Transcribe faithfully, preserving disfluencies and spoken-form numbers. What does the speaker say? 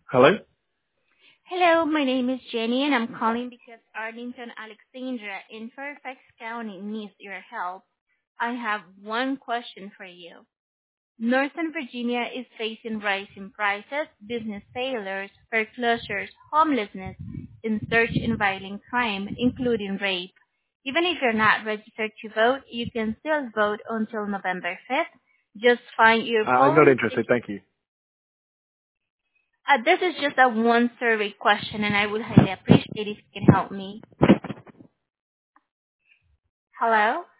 Hello? Hello, my name is Jenny, and I'm calling because Arlington, Alexandria in Fairfax County needs your help. I have one question for you. Northern Virginia is facing rising prices, business failures, foreclosures, homelessness, and surge in violent crime, including rape. Even if you're not registered to vote, you can still vote until November fifth. Just find your Uh, I'm not polling interested, station. thank you. Uh, this is just a one survey question, and I would highly appreciate if you can help me. Hello?